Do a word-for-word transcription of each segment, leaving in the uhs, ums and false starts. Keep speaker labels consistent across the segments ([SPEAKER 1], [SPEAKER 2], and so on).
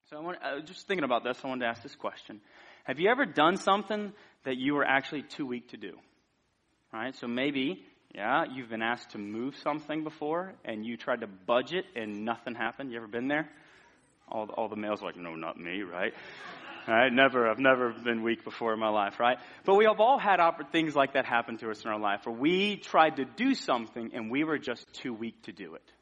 [SPEAKER 1] So I want, uh, just thinking about this, I wanted to ask this question. Have you ever done something that you were actually too weak to do? All right, so maybe, yeah, you've been asked to move something before, and you tried to budget, and nothing happened. You ever been there? All, all the males are like, no, not me, right? All right, never, I've never been weak before in my life, right? But we have all had opp- things like that happen to us in our life, where we tried to do something, and we were just too weak to do it.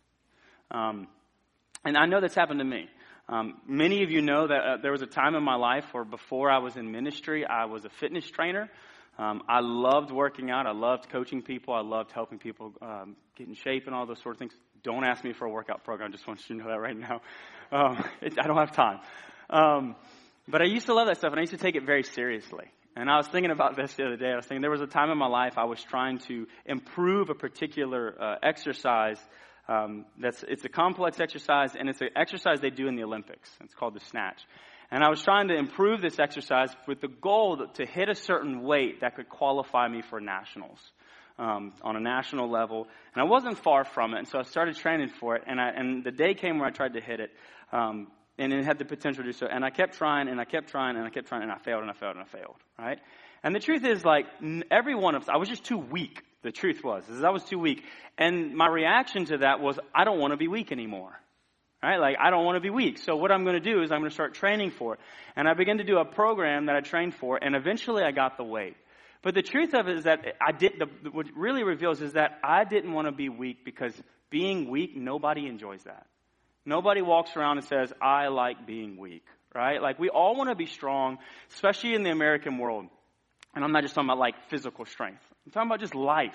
[SPEAKER 1] Um, and I know that's happened to me. Um, many of you know that uh, there was a time in my life where before I was in ministry, I was a fitness trainer. Um, I loved working out. I loved coaching people. I loved helping people um, get in shape and all those sort of things. Don't ask me for a workout program. I just want you to know that right now. Um, it, I don't have time. Um, but I used to love that stuff, and I used to take it very seriously. And I was thinking about this the other day. I was thinking there was a time in my life I was trying to improve a particular uh, exercise. Um, that's it's a complex exercise, and it's an exercise they do in the Olympics. It's called the snatch. And I was trying to improve this exercise with the goal to hit a certain weight that could qualify me for nationals um, on a national level. And I wasn't far from it, and so I started training for it. And I, and the day came where I tried to hit it, um, and it had the potential to do so. And I kept trying, and I kept trying, and I kept trying, and I failed, and I failed, and I failed. Right? And the truth is, like every one of us, I was just too weak. The truth was, is I was too weak. And my reaction to that was, I don't want to be weak anymore. Right? Like, I don't want to be weak. So what I'm going to do is I'm going to start training for it. And I began to do a program that I trained for, and eventually I got the weight. But the truth of it is that I did, the, what it really reveals is that I didn't want to be weak, because being weak, nobody enjoys that. Nobody walks around and says, I like being weak. Right? Like, we all want to be strong, especially in the American world. And I'm not just talking about like physical strength. I'm talking about just life.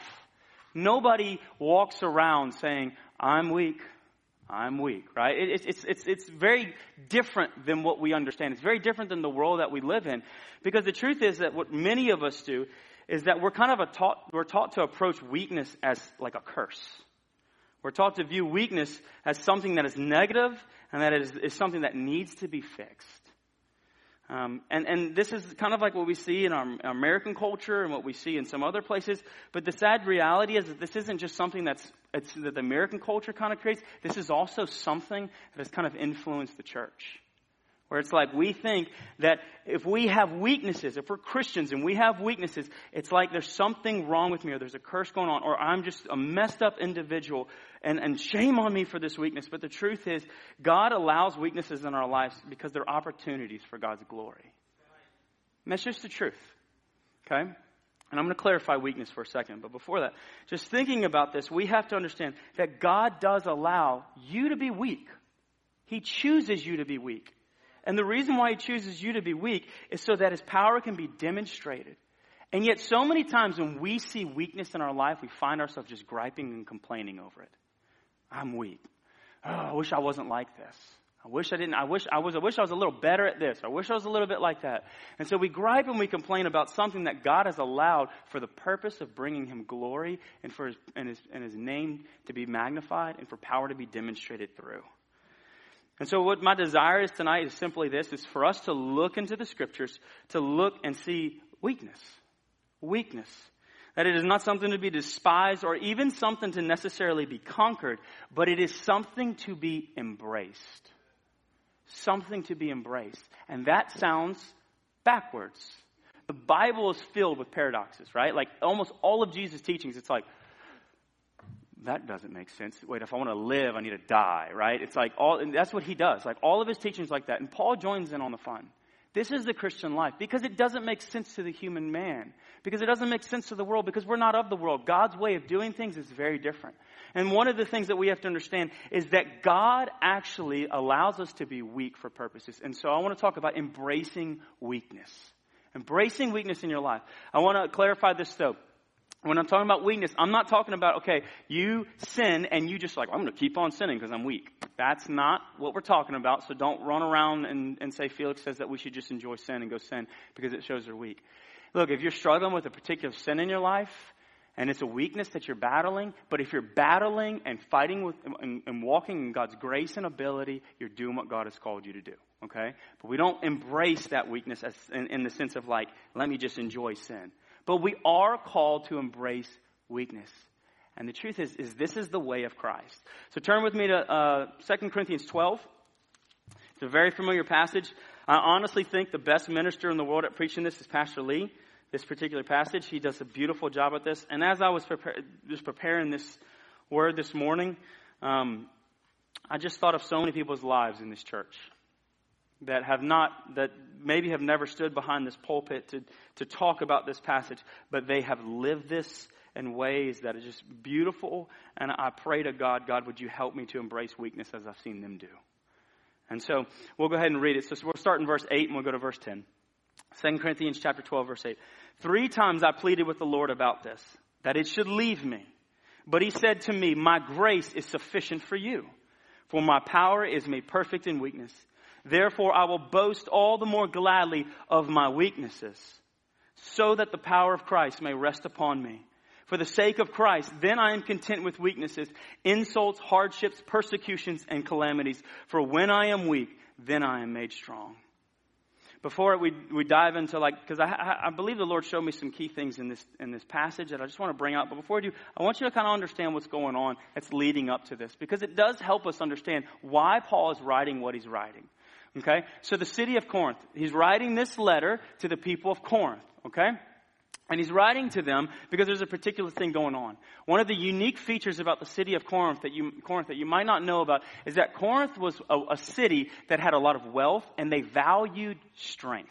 [SPEAKER 1] Nobody walks around saying, I'm weak. I'm weak, right? It, it's, it's, it's very different than what we understand. It's very different than the world that we live in. Because the truth is that what many of us do is that we're kind of a taught, we're taught to approach weakness as like a curse. We're taught to view weakness as something that is negative and that is, is something that needs to be fixed. Um, and, and this is kind of like what we see in our American culture and what we see in some other places. But the sad reality is that this isn't just something that's it's, that the American culture kind of creates. This is also something that has kind of influenced the church. Where it's like we think that if we have weaknesses, if we're Christians and we have weaknesses, it's like there's something wrong with me, or there's a curse going on, or I'm just a messed up individual, and, and shame on me for this weakness. But the truth is, God allows weaknesses in our lives because they're opportunities for God's glory. And that's just the truth. Okay? And I'm going to clarify weakness for a second. But before that, just thinking about this, we have to understand that God does allow you to be weak. He chooses you to be weak. And the reason why He chooses you to be weak is so that His power can be demonstrated. And yet so many times when we see weakness in our life, we find ourselves just griping and complaining over it. I'm weak. Oh, I wish I wasn't like this. I wish I didn't. I wish I was. I wish I was a little better at this. I wish I was a little bit like that. And so we gripe and we complain about something that God has allowed for the purpose of bringing Him glory and for His and His, and His name to be magnified and for power to be demonstrated through. And so what my desire is tonight is simply this, is for us to look into the Scriptures, to look and see weakness. Weakness. That it is not something to be despised or even something to necessarily be conquered, but it is something to be embraced. Something to be embraced. And that sounds backwards. The Bible is filled with paradoxes, right? Like almost all of Jesus' teachings, it's like, that doesn't make sense. Wait, if I want to live, I need to die, right? It's like all, and that's what He does. Like all of His teachings like that. And Paul joins in on the fun. This is the Christian life because it doesn't make sense to the human man. Because it doesn't make sense to the world because we're not of the world. God's way of doing things is very different. And one of the things that we have to understand is that God actually allows us to be weak for purposes. And so I want to talk about embracing weakness. Embracing weakness in your life. I want to clarify this though. When I'm talking about weakness, I'm not talking about, okay, you sin and you just like, I'm going to keep on sinning because I'm weak. That's not what we're talking about. So don't run around and, and say Felix says that we should just enjoy sin and go sin because it shows they're weak. Look, if you're struggling with a particular sin in your life and it's a weakness that you're battling, but if you're battling and fighting with and, and walking in God's grace and ability, you're doing what God has called you to do. Okay? But we don't embrace that weakness as in, in the sense of like, let me just enjoy sin. But we are called to embrace weakness. And the truth is, is this is the way of Christ. So turn with me to uh, Second Corinthians twelve. It's a very familiar passage. I honestly think the best minister in the world at preaching this is Pastor Lee. This particular passage, he does a beautiful job at this. And as I was prepar- just preparing this word this morning, um, I just thought of so many people's lives in this church that have not, that maybe have never stood behind this pulpit to, to talk about this passage, but they have lived this in ways that are just beautiful. And I pray to God, God, would you help me to embrace weakness as I've seen them do? And so we'll go ahead and read it. So we'll start in verse eight and we'll go to verse ten. Second Corinthians chapter twelve, verse eight. Three times I pleaded with the Lord about this, that it should leave me. But he said to me, my grace is sufficient for you, for my power is made perfect in weakness. Therefore, I will boast all the more gladly of my weaknesses, so that the power of Christ may rest upon me. For the sake of Christ, then I am content with weaknesses, insults, hardships, persecutions, and calamities. For when I am weak, then I am made strong. Before we we dive into like, because I, I believe the Lord showed me some key things in this in this passage that I just want to bring out. But before I do, I want you to kind of understand what's going on that's leading up to this, because it does help us understand why Paul is writing what he's writing. Okay, so the city of Corinth, he's writing this letter to the people of Corinth, okay? And he's writing to them because there's a particular thing going on. One of the unique features about the city of Corinth that you, Corinth that you might not know about is that Corinth was a, a city that had a lot of wealth and they valued strength.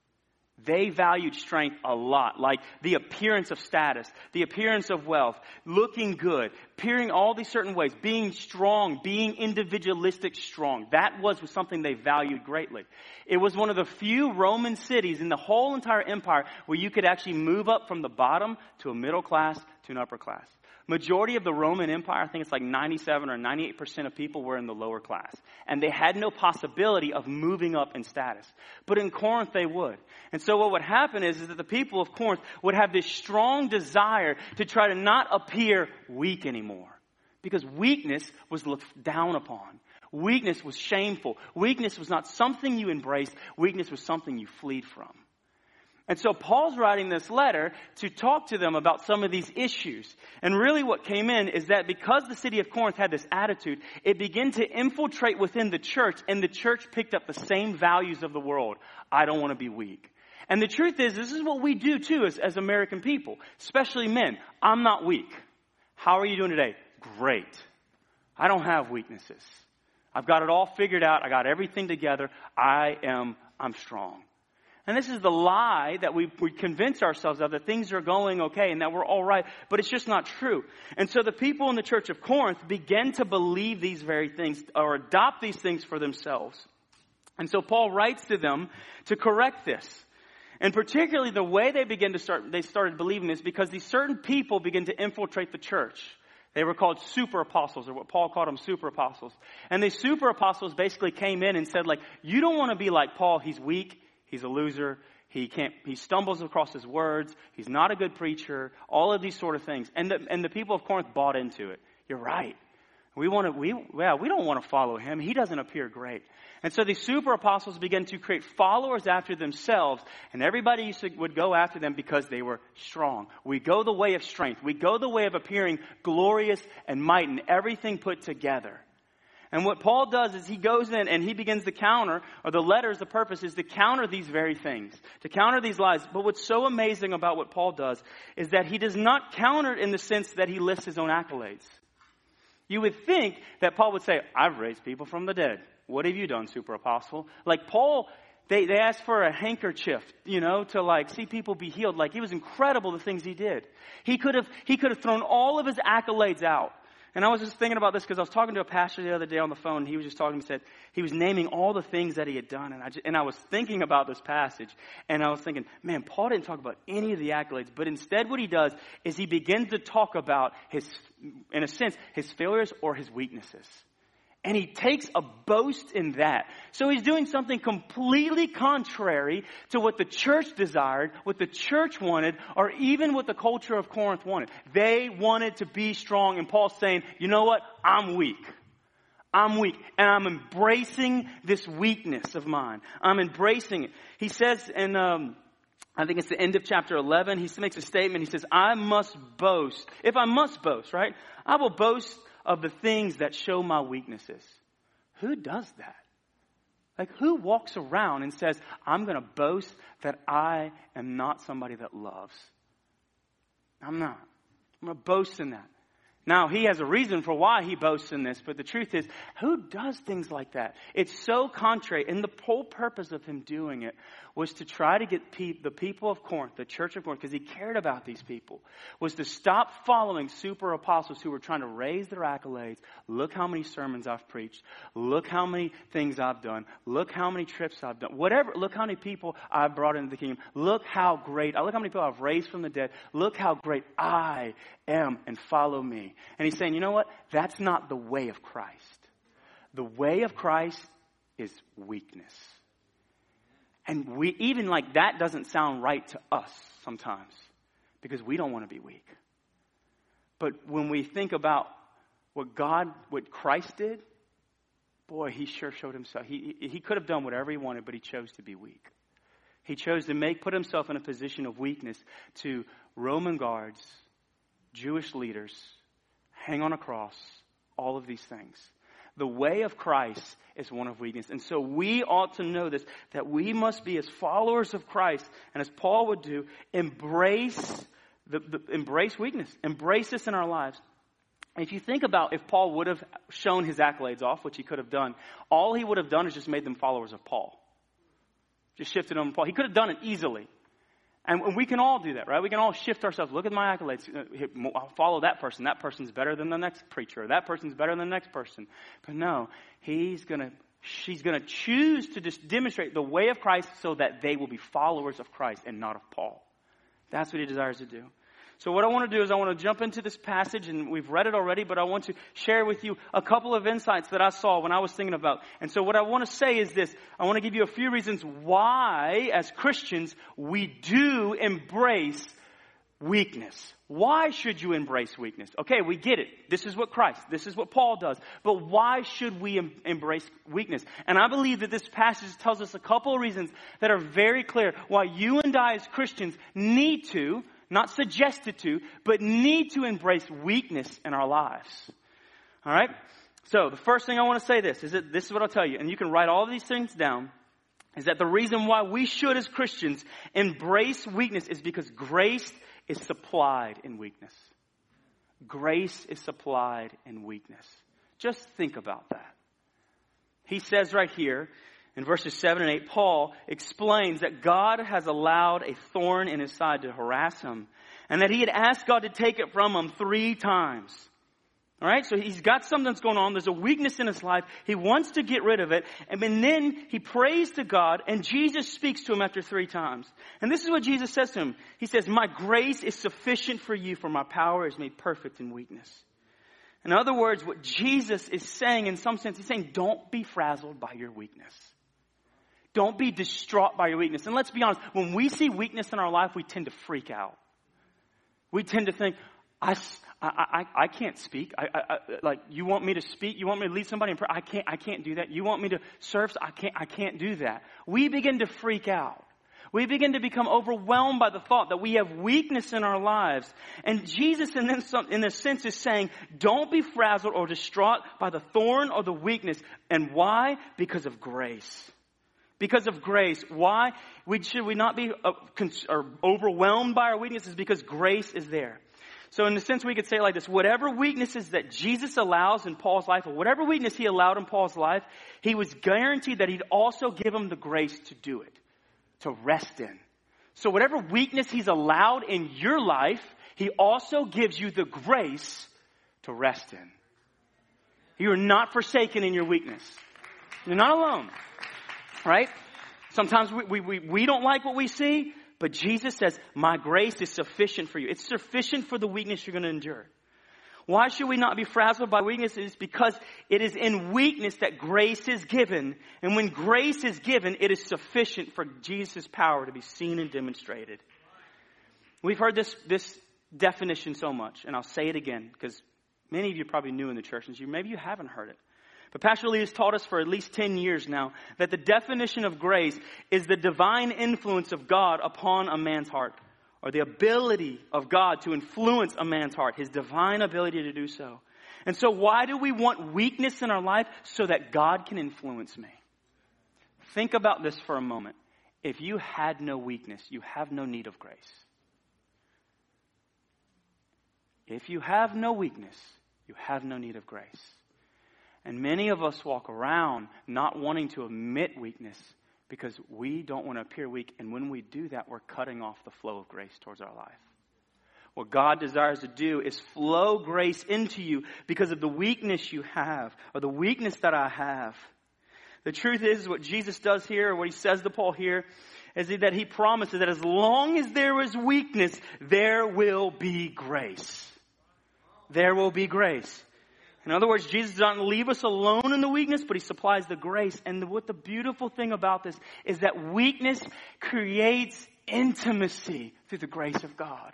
[SPEAKER 1] They valued strength a lot, like the appearance of status, the appearance of wealth, looking good, appearing all these certain ways, being strong, being individualistic strong. That was something they valued greatly. It was one of the few Roman cities in the whole entire empire where you could actually move up from the bottom to a middle class to an upper class. Majority of the Roman Empire, I think it's like ninety-seven or ninety-eight percent of people were in the lower class. And they had no possibility of moving up in status. But in Corinth, they would. And so what would happen is, is that the people of Corinth would have this strong desire to try to not appear weak anymore. Because weakness was looked down upon. Weakness was shameful. Weakness was not something you embraced. Weakness was something you fled from. And so Paul's writing this letter to talk to them about some of these issues. And really what came in is that because the city of Corinth had this attitude, it began to infiltrate within the church, and the church picked up the same values of the world. I don't want to be weak. And the truth is, this is what we do too as, as American people, especially men. I'm not weak. How are you doing today? Great. I don't have weaknesses. I've got it all figured out. I got everything together. I am, I'm strong. And this is the lie that we, we convince ourselves of, that things are going okay and that we're all right, but it's just not true. And so the people in the church of Corinth began to believe these very things or adopt these things for themselves. And so Paul writes to them to correct this. And particularly the way they began to start, they started believing this because these certain people began to infiltrate the church. They were called super apostles, or what Paul called them, super apostles. And these super apostles basically came in and said, like, you don't want to be like Paul. He's weak. He's a loser. He can't, he stumbles across his words. He's not a good preacher. All of these sort of things. And the, and the people of Corinth bought into it. You're right. We want to, we, yeah, we don't want to follow him. He doesn't appear great. And so these super apostles began to create followers after themselves. And everybody used to, would go after them because they were strong. We go the way of strength. We go the way of appearing glorious and might and everything put together. And what Paul does is he goes in and he begins to counter, or the letters, the purpose is to counter these very things, to counter these lies. But what's so amazing about what Paul does is that he does not counter it in the sense that he lists his own accolades. You would think that Paul would say, I've raised people from the dead. What have you done, super apostle? Like Paul, they, they asked for a handkerchief, you know, to like see people be healed. Like it was incredible the things he did. He could have, he could have thrown all of his accolades out. And I was just thinking about this because I was talking to a pastor the other day on the phone. And he was just talking to me, said he was naming all the things that he had done. And I, just, and I was thinking about this passage. And I was thinking, man, Paul didn't talk about any of the accolades. But instead what he does is he begins to talk about his, in a sense, his failures or his weaknesses. And he takes a boast in that. So he's doing something completely contrary to what the church desired, what the church wanted, or even what the culture of Corinth wanted. They wanted to be strong. And Paul's saying, you know what? I'm weak. I'm weak. And I'm embracing this weakness of mine. I'm embracing it. He says in, um, I think it's the end of chapter eleven, he makes a statement. He says, I must boast. If I must boast, right? I will boast of the things that show my weaknesses. Who does that? Like, who walks around and says, I'm going to boast that I am not somebody that loves? I'm not. I'm going to boast in that. Now, he has a reason for why he boasts in this, but the truth is, who does things like that? It's so contrary, and the whole purpose of him doing it was to try to get pe- the people of Corinth, the church of Corinth, because he cared about these people, was to stop following super apostles who were trying to raise their accolades. Look how many sermons I've preached. Look how many things I've done. Look how many trips I've done. Whatever. Look how many people I've brought into the kingdom. Look how great. Look how many people I've raised from the dead. Look how great I am, and follow me. And he's saying, you know what? That's not the way of Christ. The way of Christ is weakness. And we even like that doesn't sound right to us sometimes because we don't want to be weak. But when we think about what God, what Christ did, boy, he sure showed himself. He, he could have done whatever he wanted, but he chose to be weak. He chose to make, put himself in a position of weakness to Roman guards, Jewish leaders, hang on a cross, all of these things. The way of Christ is one of weakness. And so we ought to know this, that we must be, as followers of Christ, and as Paul would do, embrace the, the embrace weakness. Embrace this in our lives. If you think about if Paul would have shown his accolades off, which he could have done, all he would have done is just made them followers of Paul. Just shifted them to Paul. He could have done it easily. And we can all do that, right? We can all shift ourselves. Look at my accolades. I'll follow that person. That person's better than the next preacher. That person's better than the next person. But no, he's going to, she's going to choose to just demonstrate the way of Christ so that they will be followers of Christ and not of Paul. That's what he desires to do. So what I want to do is I want to jump into this passage, and we've read it already, but I want to share with you a couple of insights that I saw when I was thinking about. And so what I want to say is this. I want to give you a few reasons why, as Christians, we do embrace weakness. Why should you embrace weakness? Okay, we get it. This is what Christ, this is what Paul does. But why should we em- embrace weakness? And I believe that this passage tells us a couple of reasons that are very clear why you and I as Christians need to, not suggested to, but need to embrace weakness in our lives. All right? So the first thing I want to say this is that this is what I'll tell you, and you can write all of these things down, is that the reason why we should as Christians embrace weakness is because grace is supplied in weakness. Grace is supplied in weakness. Just think about that. He says right here, in verses seven and eight, Paul explains that God has allowed a thorn in his side to harass him, and that he had asked God to take it from him three times. All right, so he's got something that's going on. There's a weakness in his life. He wants to get rid of it. And then he prays to God, and Jesus speaks to him after three times. And this is what Jesus says to him. He says, my grace is sufficient for you, for my power is made perfect in weakness. In other words, what Jesus is saying in some sense, he's saying, don't be frazzled by your weakness. Don't be distraught by your weakness. And let's be honest, when we see weakness in our life, we tend to freak out. We tend to think, I, I, I, I can't speak. I, I, I, like, you want me to speak? You want me to lead somebody in prayer? I can't, I can't do that. You want me to serve? I can't, I can't do that. We begin to freak out. We begin to become overwhelmed by the thought that we have weakness in our lives. And Jesus, in this, in this sense, is saying, don't be frazzled or distraught by the thorn or the weakness. And why? Because of grace. Because of grace. Why we, should we not be uh, cons- or overwhelmed by our weaknesses? Because grace is there. So in a sense, we could say it like this. Whatever weaknesses that Jesus allows in Paul's life, or whatever weakness he allowed in Paul's life, he was guaranteed that he'd also give him the grace to do it, to rest in. So whatever weakness he's allowed in your life, he also gives you the grace to rest in. You are not forsaken in your weakness. You're not alone. Right? Sometimes we, we, we, we don't like what we see, but Jesus says, my grace is sufficient for you. It's sufficient for the weakness you're going to endure. Why should we not be frazzled by weakness? It's because it is in weakness that grace is given. And when grace is given, it is sufficient for Jesus' power to be seen and demonstrated. We've heard this, this definition so much, and I'll say it again, because many of you are probably new in the church, and maybe you haven't heard it. But Pastor Lee has taught us for at least ten years now that the definition of grace is the divine influence of God upon a man's heart, or the ability of God to influence a man's heart, his divine ability to do so. And so why do we want weakness in our life? So that God can influence me. Think about this for a moment. If you had no weakness, you have no need of grace. If you have no weakness, you have no need of grace. And many of us walk around not wanting to admit weakness because we don't want to appear weak. And when we do that, we're cutting off the flow of grace towards our life. What God desires to do is flow grace into you because of the weakness you have, or the weakness that I have. The truth is, what Jesus does here, or what he says to Paul here, is that he promises that as long as there is weakness, there will be grace. There will be grace. In other words, Jesus doesn't leave us alone in the weakness, but he supplies the grace. And what the beautiful thing about this is that weakness creates intimacy through the grace of God.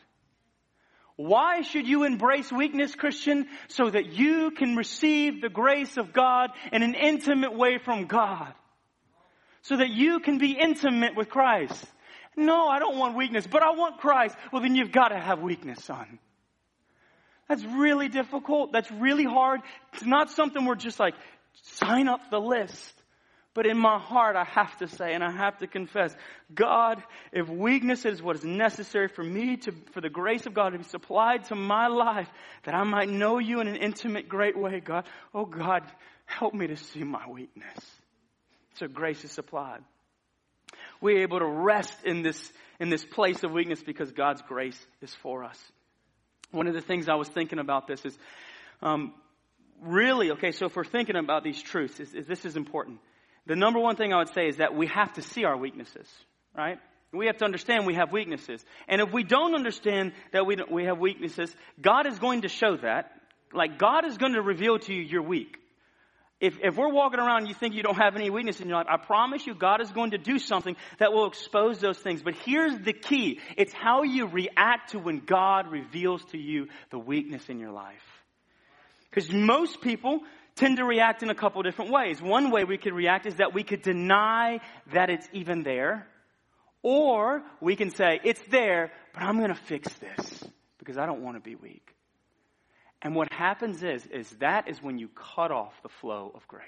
[SPEAKER 1] Why should you embrace weakness, Christian? So that you can receive the grace of God in an intimate way from God. So that you can be intimate with Christ. No, I don't want weakness, but I want Christ. Well, then you've got to have weakness, son. That's really difficult. That's really hard. It's not something we're just like, sign up the list. But in my heart, I have to say, and I have to confess, God, if weakness is what is necessary for me to, for the grace of God to be supplied to my life, that I might know you in an intimate, great way, God, oh God, help me to see my weakness. So grace is supplied. We're able to rest in this, in this place of weakness because God's grace is for us. One of the things I was thinking about this is, um, really, okay, so if we're thinking about these truths, is, is this is important. The number one thing I would say is that we have to see our weaknesses, right? We have to understand we have weaknesses. And if we don't understand that we don't, we have weaknesses, God is going to show that. Like, God is going to reveal to you you're weak. If, if we're walking around and you think you don't have any weakness in your life, I promise you God is going to do something that will expose those things. But here's the key. It's how you react to when God reveals to you the weakness in your life. Because most people tend to react in a couple different ways. One way we could react is that we could deny that it's even there. Or we can say, it's there, but I'm going to fix this because I don't want to be weak. And what happens is, is that is when you cut off the flow of grace.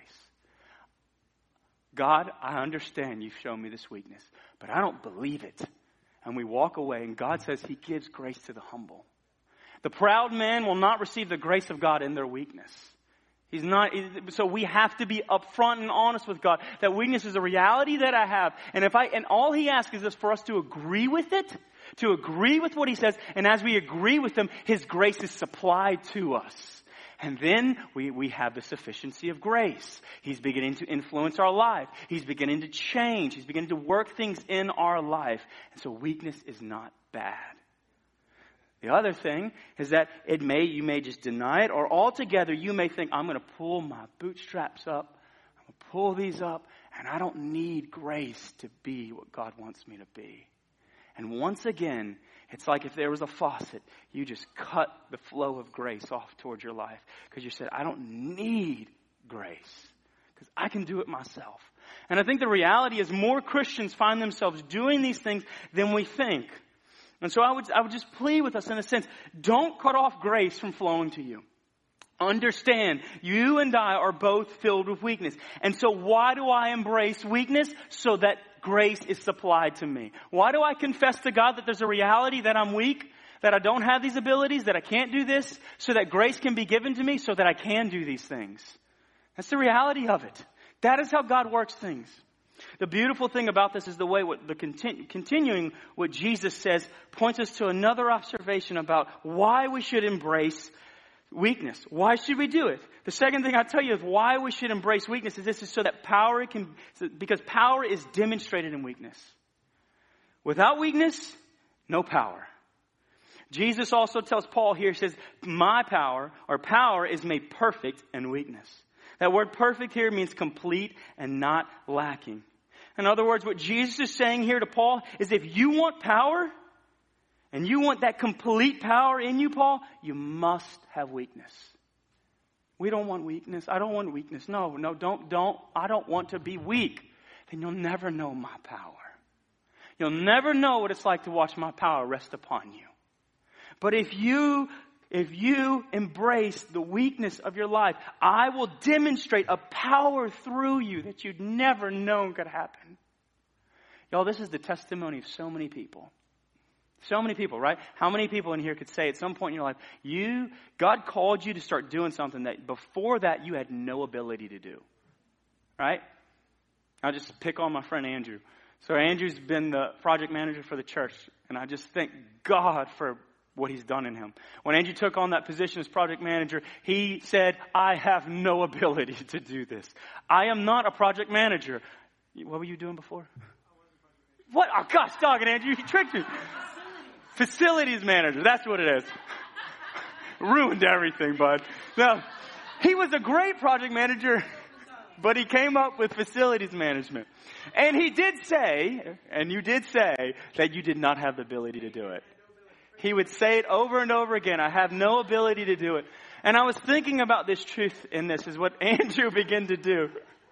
[SPEAKER 1] God, I understand you've shown me this weakness, but I don't believe it. And we walk away, and God says he gives grace to the humble. The proud man will not receive the grace of God in their weakness. He's not, so we have to be upfront and honest with God that weakness is a reality that I have. And if I, and all he asks is for us to agree with it, to agree with what he says. And as we agree with him, his grace is supplied to us. And then we, we have the sufficiency of grace. He's beginning to influence our life. He's beginning to change. He's beginning to work things in our life. And so weakness is not bad. The other thing is that it may, you may just deny it, or altogether you may think, I'm going to pull my bootstraps up, I'm going to pull these up, and I don't need grace to be what God wants me to be. And once again, it's like if there was a faucet, you just cut the flow of grace off towards your life because you said, I don't need grace because I can do it myself. And I think the reality is more Christians find themselves doing these things than we think. And so I would, I would just plead with us in a sense, don't cut off grace from flowing to you. Understand, you and I are both filled with weakness. And so why do I embrace weakness? So that grace is supplied to me. Why do I confess to God that there's a reality that I'm weak, that I don't have these abilities, that I can't do this, so that grace can be given to me so that I can do these things? That's the reality of it. That is how God works things. The beautiful thing about this is the way what the continu- continuing what Jesus says points us to another observation about why we should embrace weakness. Why should we do it? The second thing I tell you is why we should embrace weakness is this is so that power can, because power is demonstrated in weakness. Without weakness, no power. Jesus also tells Paul here, he says, my power or power is made perfect in weakness. That word perfect here means complete and not lacking. In other words, what Jesus is saying here to Paul is if you want power and you want that complete power in you, Paul, you must have weakness. We don't want weakness. I don't want weakness. No, no, don't, don't. I don't want to be weak. Then you'll never know my power. You'll never know what it's like to watch my power rest upon you. But if you if you embrace the weakness of your life, I will demonstrate a power through you that you'd never known could happen. Y'all, this is the testimony of so many people. So many people, right? How many people in here could say at some point in your life, you, God called you to start doing something that before that you had no ability to do, right? I'll just pick on my friend Andrew. So Andrew's been the project manager for the church, and I just thank God for what he's done in him. When Andrew took on that position as project manager, he said, I have no ability to do this. I am not a project manager. What were you doing before? What? Oh, gosh, dog it, Andrew. You tricked me. Facilities manager. That's what it is. Ruined everything, bud. No, he was a great project manager, but he came up with facilities management. And he did say, and you did say, that you did not have the ability to do it. He would say it over and over again. I have no ability to do it. And I was thinking about this truth in this, is what Andrew began to do.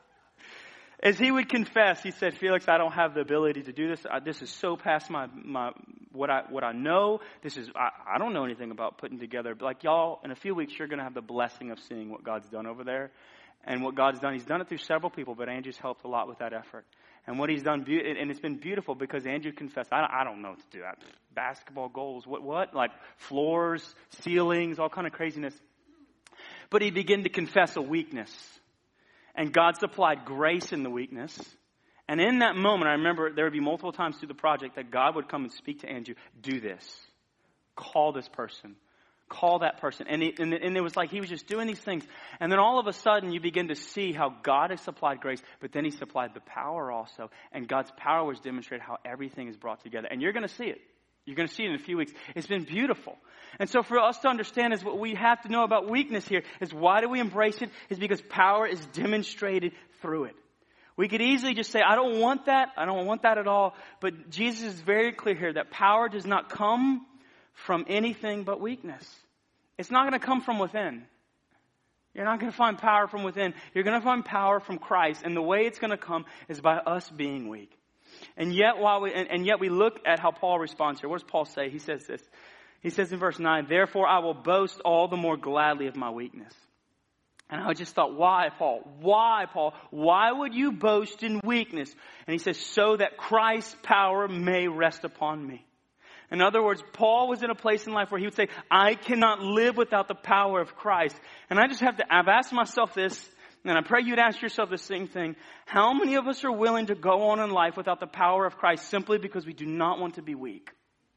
[SPEAKER 1] As he would confess, he said, Felix, I don't have the ability to do this. I, this is so past my, my what I what I know. This is I, I don't know anything about putting together. But like y'all, in a few weeks, you're going to have the blessing of seeing what God's done over there. And what God's done, he's done it through several people, but Andrew's helped a lot with that effort. And what he's done, and it's been beautiful because Andrew confessed, I don't, I don't know what to do. Basketball goals, what, what? Like floors, ceilings, all kind of craziness. But he began to confess a weakness. And God supplied grace in the weakness. And in that moment, I remember there would be multiple times through the project that God would come and speak to Andrew, do this. Call this person. Call that person. And it, and, it, and it was like he was just doing these things. And then all of a sudden you begin to see how God has supplied grace, but then he supplied the power also. And God's power was demonstrated how everything is brought together. And you're going to see it. You're going to see it in a few weeks. It's been beautiful. And so for us to understand is what we have to know about weakness here is why do we embrace it? Is because power is demonstrated through it. We could easily just say, I don't want that. I don't want that at all. But Jesus is very clear here that power does not come from anything but weakness. It's not going to come from within. You're not going to find power from within. You're going to find power from Christ. And the way it's going to come is by us being weak. And yet while we and, and yet we look at how Paul responds here. What does Paul say? He says this. He says in verse nine, therefore I will boast all the more gladly of my weakness. And I just thought, why, Paul? Why, Paul? Why would you boast in weakness? And he says, so that Christ's power may rest upon me. In other words, Paul was in a place in life where he would say, I cannot live without the power of Christ. And I just have to, I've asked myself this, and I pray you'd ask yourself the same thing. How many of us are willing to go on in life without the power of Christ simply because we do not want to be weak?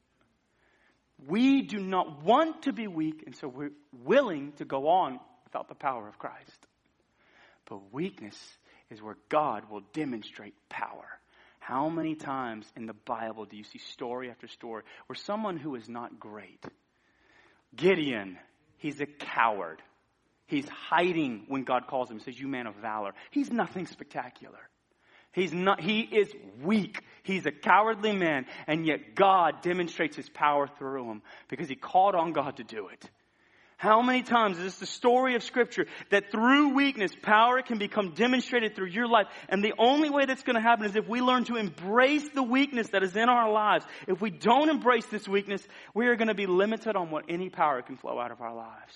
[SPEAKER 1] We do not want to be weak, and so we're willing to go on without the power of Christ. But weakness is where God will demonstrate power. How many times in the Bible do you see story after story where someone who is not great, Gideon, he's a coward. He's hiding when God calls him. He says, you man of valor. He's nothing spectacular. He's not, he is weak. He's a cowardly man. And yet God demonstrates his power through him because he called on God to do it. How many times is this the story of Scripture that through weakness, power can become demonstrated through your life? And the only way that's going to happen is if we learn to embrace the weakness that is in our lives. If we don't embrace this weakness, we are going to be limited on what any power can flow out of our lives.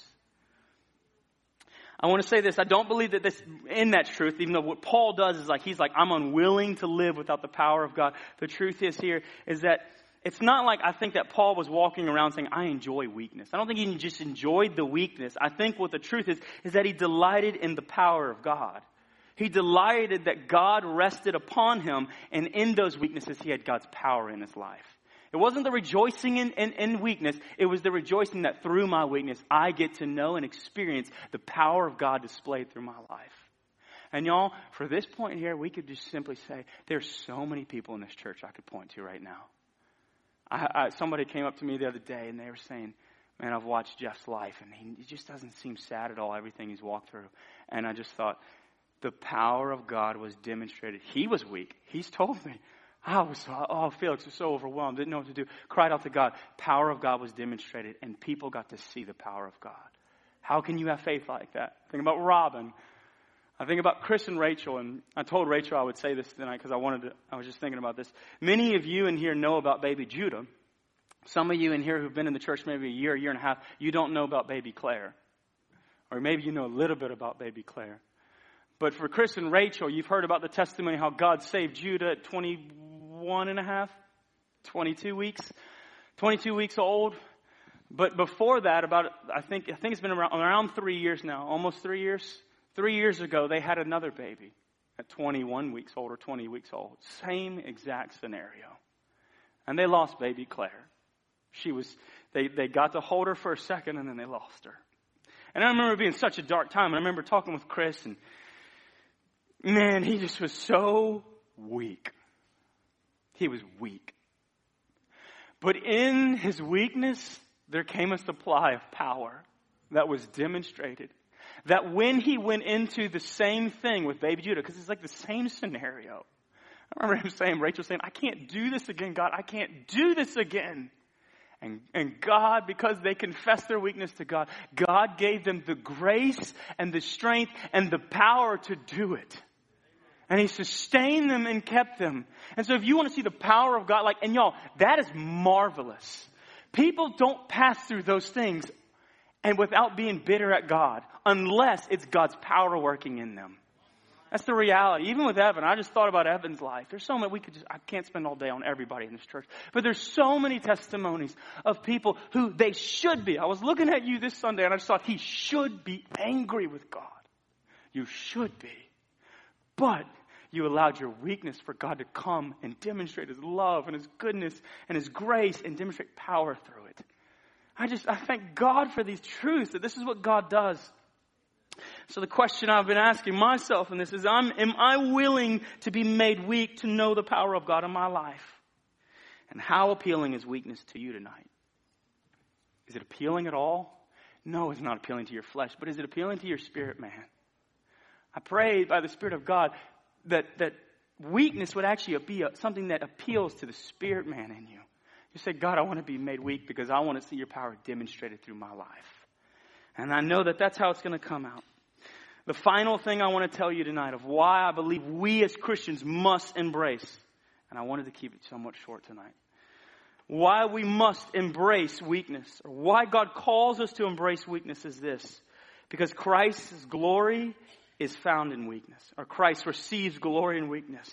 [SPEAKER 1] I want to say this. I don't believe that this in that truth, even though what Paul does is like, he's like, I'm unwilling to live without the power of God. The truth is here is that it's not like I think that Paul was walking around saying, I enjoy weakness. I don't think he just enjoyed the weakness. I think what the truth is, is that he delighted in the power of God. He delighted that God rested upon him, and in those weaknesses, he had God's power in his life. It wasn't the rejoicing in, in, in weakness. It was the rejoicing that through my weakness, I get to know and experience the power of God displayed through my life. And y'all, for this point here, we could just simply say, there's so many people in this church I could point to right now. I, I, somebody came up to me the other day and they were saying, man, I've watched Jeff's life and he, he just doesn't seem sad at all, everything he's walked through. And I just thought, the power of God was demonstrated. He was weak. He's told me. I was, oh, Felix was so overwhelmed, didn't know what to do. Cried out to God. Power of God was demonstrated and people got to see the power of God. How can you have faith like that? Think about Robin. I think about Chris and Rachel, and I told Rachel I would say this tonight because I wanted to, I was just thinking about this. Many of you in here know about baby Judah. Some of you in here who've been in the church maybe a year, year and a half, you don't know about baby Claire. Or maybe you know a little bit about baby Claire. But for Chris and Rachel, you've heard about the testimony how God saved Judah at twenty-one and a half, twenty-two weeks, twenty-two weeks old. But before that, about I think I think it's been around, around three years now, almost three years. Three years ago, they had another baby at twenty-one weeks old or twenty weeks old. Same exact scenario. And they lost baby Claire. She was, they, they got to hold her for a second and then they lost her. And I remember it being such a dark time. And I remember talking with Chris and man, he just was so weak. He was weak. But in his weakness, there came a supply of power that was demonstrated. That when he went into the same thing with baby Judah, because it's like the same scenario. I remember him saying, Rachel saying, I can't do this again, God. I can't do this again. And, and God, because they confessed their weakness to God, God gave them the grace and the strength and the power to do it. And he sustained them and kept them. And so if you want to see the power of God, like, and y'all, that is marvelous. People don't pass through those things and without being bitter at God, unless it's God's power working in them. That's the reality. Even with Evan, I just thought about Evan's life. There's so many, we could just, I can't spend all day on everybody in this church. But there's so many testimonies of people who they should be. I was looking at you this Sunday and I just thought he should be angry with God. You should be. But you allowed your weakness for God to come and demonstrate his love and his goodness and his grace and demonstrate power through it. I just, I thank God for these truths, that this is what God does. So the question I've been asking myself in this is, I'm, am I willing to be made weak to know the power of God in my life? And how appealing is weakness to you tonight? Is it appealing at all? No, it's not appealing to your flesh, but is it appealing to your spirit, man? I pray by the Spirit of God that, that weakness would actually be a, something that appeals to the spirit man in you. You say, God, I want to be made weak because I want to see your power demonstrated through my life. And I know that that's how it's going to come out. The final thing I want to tell you tonight of why I believe we as Christians must embrace, and I wanted to keep it somewhat short tonight, why we must embrace weakness, or why God calls us to embrace weakness is this. Because Christ's glory is found in weakness, or Christ receives glory in weakness.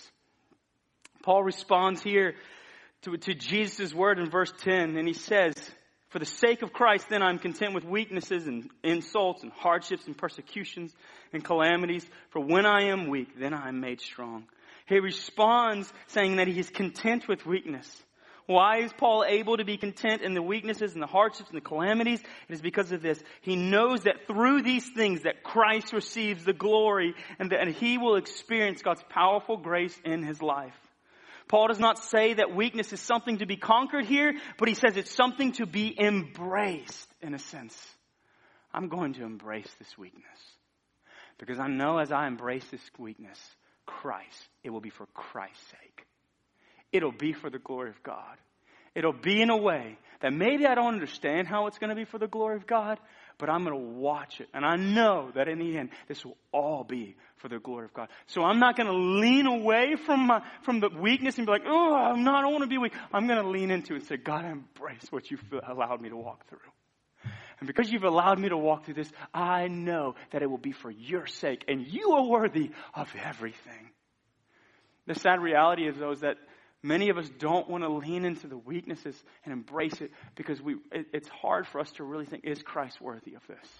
[SPEAKER 1] Paul responds here to, to Jesus' word in verse ten, and he says, for the sake of Christ, then I'm content with weaknesses and insults and hardships and persecutions and calamities. For when I am weak, then I am made strong. He responds saying that he is content with weakness. Why is Paul able to be content in the weaknesses and the hardships and the calamities? It is because of this. He knows that through these things that Christ receives the glory and that he will experience God's powerful grace in his life. Paul does not say that weakness is something to be conquered here, but he says it's something to be embraced in a sense. I'm going to embrace this weakness because I know as I embrace this weakness, Christ, it will be for Christ's sake. It'll be for the glory of God. It'll be in a way that maybe I don't understand how it's going to be for the glory of God, but I'm going to watch it. And I know that in the end, this will all be for the glory of God. So I'm not going to lean away from my, from the weakness and be like, oh, I'm not, I don't want to be weak. I'm going to lean into it and say, God, I embrace what you've allowed me to walk through. And because you've allowed me to walk through this, I know that it will be for your sake. And you are worthy of everything. The sad reality is, though, is that many of us don't want to lean into the weaknesses and embrace it because we it, it's hard for us to really think, is Christ worthy of this?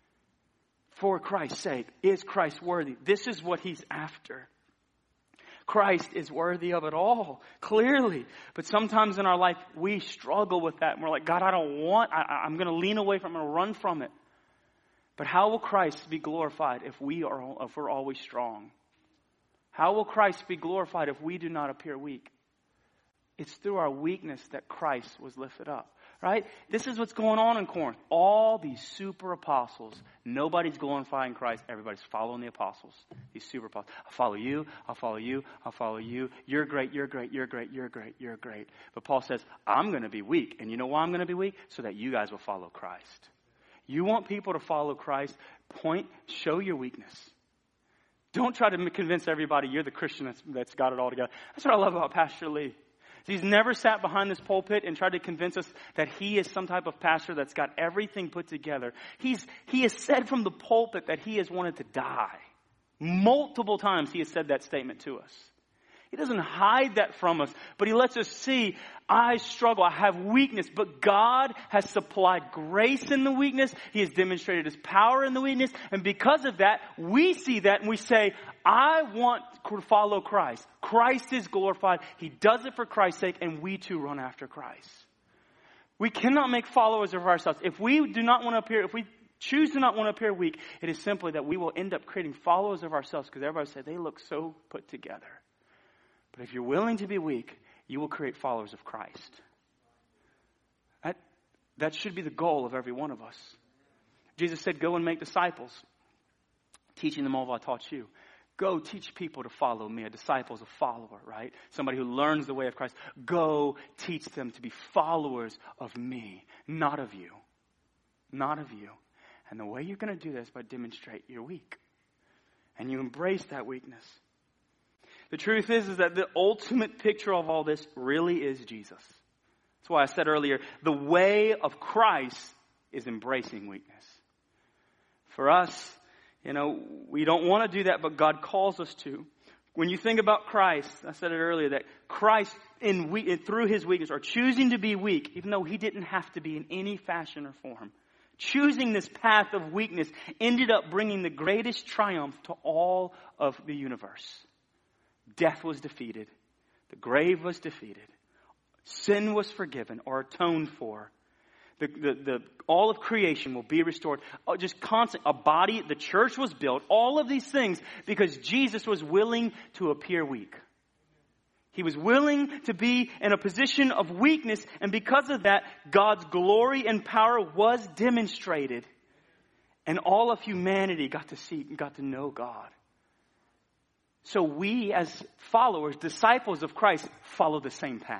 [SPEAKER 1] For Christ's sake, is Christ worthy? This is what he's after. Christ is worthy of it all, clearly. But sometimes in our life, we struggle with that. And we're like, God, I don't want, I, I'm going to lean away from it, I'm going to run from it. But how will Christ be glorified if we are, if we're always strong? How will Christ be glorified if we do not appear weak? It's through our weakness that Christ was lifted up, right? This is what's going on in Corinth. All these super apostles, nobody's glorifying Christ. Everybody's following the apostles. These super apostles. I'll follow you. I'll follow you. I'll follow you. You're great. You're great. You're great. You're great. You're great. But Paul says, I'm going to be weak. And you know why I'm going to be weak? So that you guys will follow Christ. You want people to follow Christ? Point, show your weakness. Don't try to convince everybody you're the Christian that's, that's got it all together. That's what I love about Pastor Lee. He's never sat behind this pulpit and tried to convince us that he is some type of pastor that's got everything put together. He's, he has said from the pulpit that he has wanted to die. Multiple times he has said that statement to us. He doesn't hide that from us, but he lets us see, I struggle, I have weakness, but God has supplied grace in the weakness. He has demonstrated his power in the weakness. And because of that, we see that and we say, I want to follow Christ. Christ is glorified. He does it for Christ's sake, and we too run after Christ. We cannot make followers of ourselves. If we do not want to appear, if we choose to not want to appear weak, it is simply that we will end up creating followers of ourselves because everybody says they look so put together. But if you're willing to be weak, you will create followers of Christ. That, that should be the goal of every one of us. Jesus said, go and make disciples, teaching them all I taught you. Go teach people to follow me. A disciple is a follower, right? Somebody who learns the way of Christ. Go teach them to be followers of me, not of you. Not of you. And the way you're going to do that is by demonstrate you're weak. And you embrace that weakness. The truth is, is that the ultimate picture of all this really is Jesus. That's why I said earlier, the way of Christ is embracing weakness. For us, you know, we don't want to do that, but God calls us to. When you think about Christ, I said it earlier, that Christ in we, through his weakness, or choosing to be weak, even though he didn't have to be in any fashion or form, choosing this path of weakness ended up bringing the greatest triumph to all of the universe. Death was defeated. The grave was defeated. Sin was forgiven or atoned for. The, the, the, all of creation will be restored. Oh, just constant. A body, the church was built. All of these things because Jesus was willing to appear weak. He was willing to be in a position of weakness. And because of that, God's glory and power was demonstrated. And all of humanity got to see and got to know God. So we as followers, disciples of Christ, follow the same path.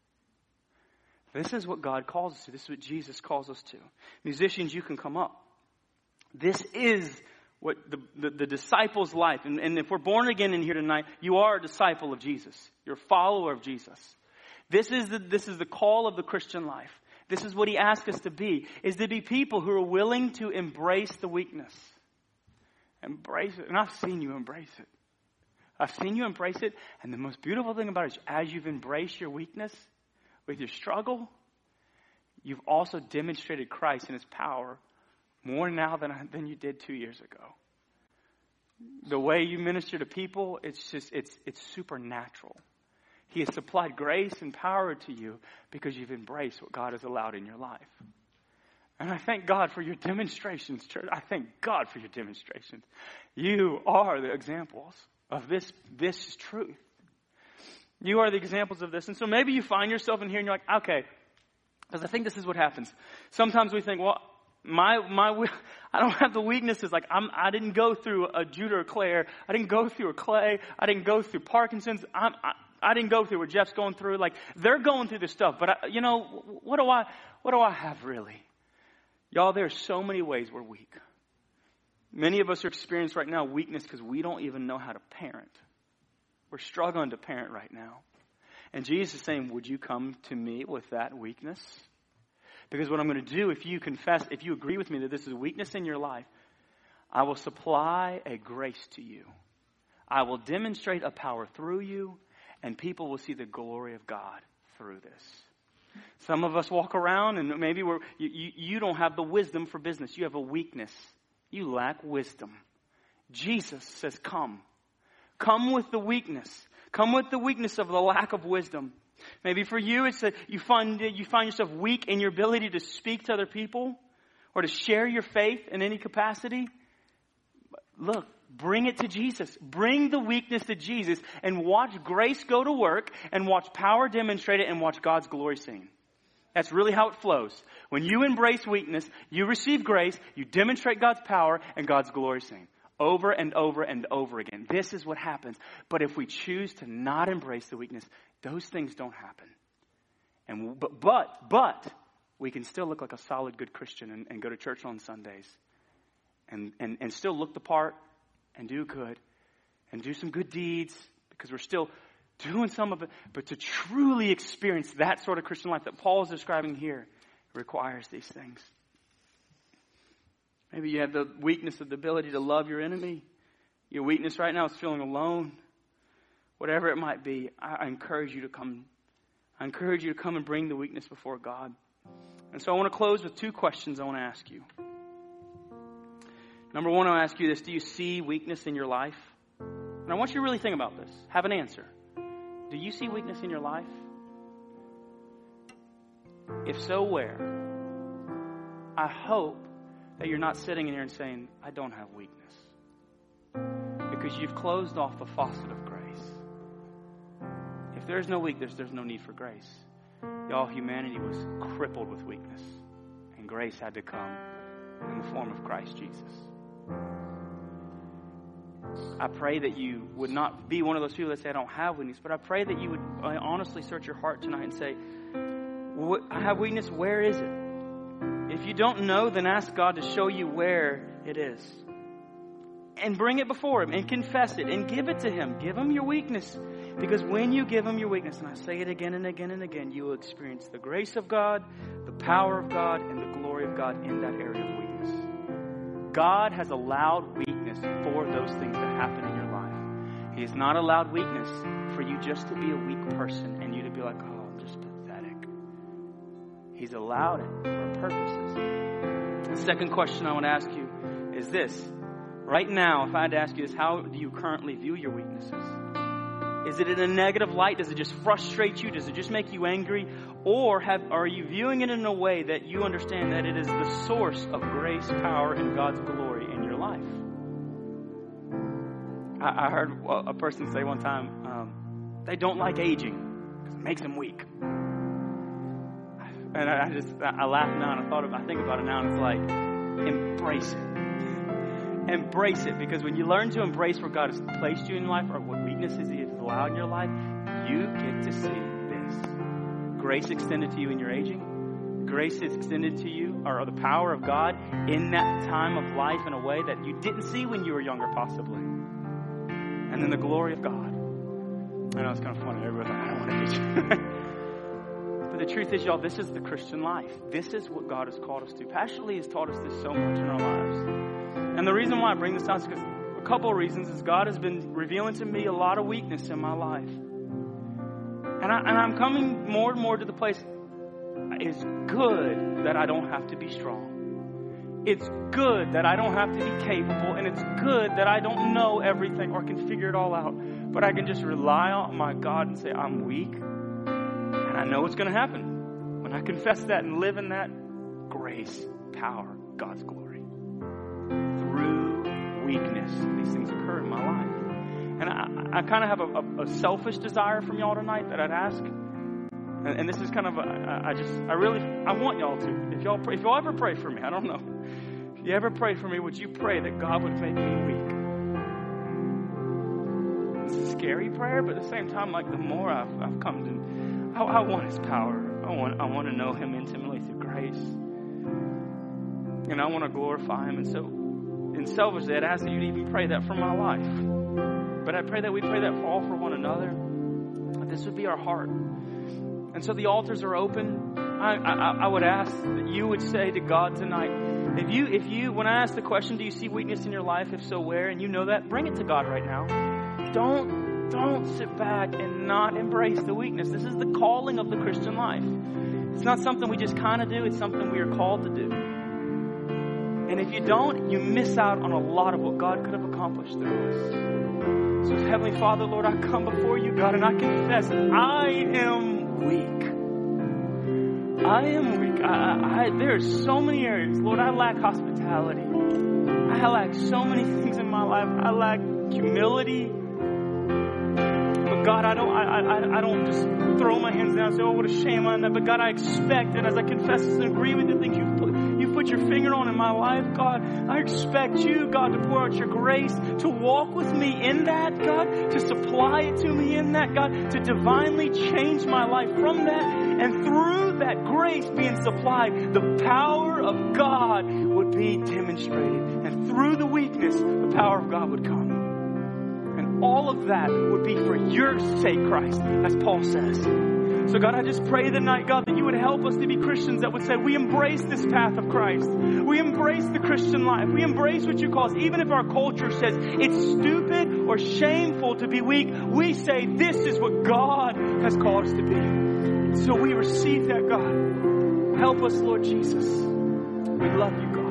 [SPEAKER 1] This is what God calls us to. This is what Jesus calls us to. Musicians, you can come up. This is what the, the, the disciple's life. And, and if we're born again in here tonight, you are a disciple of Jesus. You're a follower of Jesus. This is the, this is the call of the Christian life. This is what he asks us to be, is to be people who are willing to embrace the weakness. Embrace it. And I've seen you embrace it. I've seen you embrace it. And the most beautiful thing about it is as you've embraced your weakness with your struggle, you've also demonstrated Christ and his power more now than, than you did two years ago. The way you minister to people, it's just, it's, it's supernatural. He has supplied grace and power to you because you've embraced what God has allowed in your life. And I thank God for your demonstrations, church. I thank God for your demonstrations. You are the examples of this, this truth. You are the examples of this. And so maybe you find yourself in here and you're like, okay, because I think this is what happens. Sometimes we think, well, my, my, I don't have the weaknesses. Like I'm, I didn't go through a Judah or Claire. I didn't go through a Clay. I didn't go through Parkinson's. I'm, I, I didn't go through what Jeff's going through. Like they're going through this stuff, but I, you know, what do I, what do I have really? Y'all, there are so many ways we're weak. Many of us are experiencing right now weakness because we don't even know how to parent. We're struggling to parent right now. And Jesus is saying, would you come to me with that weakness? Because what I'm going to do, if you confess, if you agree with me that this is a weakness in your life, I will supply a grace to you. I will demonstrate a power through you, and people will see the glory of God through this. Some of us walk around and maybe we're, you, you, you don't have the wisdom for business. You have a weakness. You lack wisdom. Jesus says, come. Come with the weakness. Come with the weakness of the lack of wisdom. Maybe for you, it's that you find, you find yourself weak in your ability to speak to other people or to share your faith in any capacity. Look, bring it to Jesus. Bring the weakness to Jesus and watch grace go to work and watch power demonstrated and watch God's glory seen. That's really how it flows. When you embrace weakness, you receive grace, you demonstrate God's power, and God's glory seen. Over and over and over again. This is what happens. But if we choose to not embrace the weakness, those things don't happen. And but but but we can still look like a solid, good Christian and, and go to church on Sundays, and, and and still look the part, and do good, and do some good deeds because we're still doing some of it, but to truly experience that sort of Christian life that Paul is describing here requires these things. Maybe you have the weakness of the ability to love your enemy. Your weakness right now is feeling alone. Whatever it might be, I encourage you to come. I encourage you to come and bring the weakness before God. And so I want to close with two questions I want to ask you. Number one, I'll ask you this. Do you see weakness in your life? And I want you to really think about this. Have an answer. Do you see weakness in your life? If so, where? I hope that you're not sitting in here and saying, I don't have weakness. Because you've closed off the faucet of grace. If there's no weakness, there's no need for grace. Y'all, humanity was crippled with weakness. And grace had to come in the form of Christ Jesus. I pray that you would not be one of those people that say, I don't have weakness. But I pray that you would honestly search your heart tonight and say, I have weakness, where is it? If you don't know, then ask God to show you where it is. And bring it before Him and confess it and give it to Him. Give Him your weakness. Because when you give Him your weakness, and I say it again and again and again, you will experience the grace of God, the power of God, and the glory of God in that area of weakness. God has allowed weakness for those things to happen in your life. He has not allowed weakness for you just to be a weak person and you to be like, oh, I'm just pathetic. He's allowed it for purposes. The second question I want to ask you is this. Right now, if I had to ask you this, how do you currently view your weaknesses? Is it in a negative light? Does it just frustrate you? Does it just make you angry? Or have, are you viewing it in a way that you understand that it is the source of grace, power, and God's glory in your life? I, I heard a person say one time, um, they don't like aging because it makes them weak. And I, I just, I laugh now and I thought about, I think about it now and it's like, embrace it. Embrace it, because when you learn to embrace where God has placed you in life or what weaknesses He has allowed in your life, you get to see this. Grace extended to you in your aging. Grace is extended to you, or the power of God in that time of life in a way that you didn't see when you were younger, possibly. And then the glory of God. I know it's kind of funny. Everybody's like, I don't want to age. But the truth is, y'all, this is the Christian life. This is what God has called us to. Pastor Lee has taught us this so much in our lives. And the reason why I bring this out is because a couple of reasons is God has been revealing to me a lot of weakness in my life. And, I, and I'm coming more and more to the place, it's good that I don't have to be strong. It's good that I don't have to be capable. And it's good that I don't know everything or can figure it all out. But I can just rely on my God and say, I'm weak. And I know what's going to happen. When I confess that and live in that, grace, power, God's glory. Weakness, these things occur in my life. And I, I kind of have a, a, a selfish desire from y'all tonight that I'd ask. And, and this is kind of, a, I, I just, I really, I want y'all to. If y'all pray, if y'all ever pray for me, I don't know. If you ever pray for me, would you pray that God would make me weak? It's a scary prayer, but at the same time, like the more I've, I've come to, I, I want His power. I want, I want to know Him intimately through grace. And I want to glorify Him. And so, and selfishly, I'd ask that you'd even pray that for my life. But I pray that we pray that all for one another. That this would be our heart. And so the altars are open. I, I, I would ask that you would say to God tonight, if you, if you, when I ask the question, do you see weakness in your life? If so, where? And you know that, bring it to God right now. Don't, don't sit back and not embrace the weakness. This is the calling of the Christian life. It's not something we just kind of do. It's something we are called to do. And if you don't, you miss out on a lot of what God could have accomplished through us. So Heavenly Father, Lord, I come before you, God, and I confess I am weak. I am weak. I, I, there are so many areas. Lord, I lack hospitality. I lack so many things in my life. I lack humility. But God, I don't, I, I, I don't just throw my hands down and say, oh, what a shame on that. But God, I expect, and as I confess and agree with the things you've put, you've put your finger on in my life, God, I expect you, God, to pour out your grace, to walk with me in that, God, to supply it to me in that, God, to divinely change my life from that. And through that grace being supplied, the power of God would be demonstrated. And through the weakness, the power of God would come. And all of that would be for your sake, Christ, as Paul says. So God, I just pray tonight, God, that you would help us to be Christians that would say, we embrace this path of Christ. We embrace the Christian life. We embrace what you call us. Even if our culture says it's stupid or shameful to be weak, we say this is what God has called us to be. So we receive that, God. Help us, Lord Jesus. We love you, God.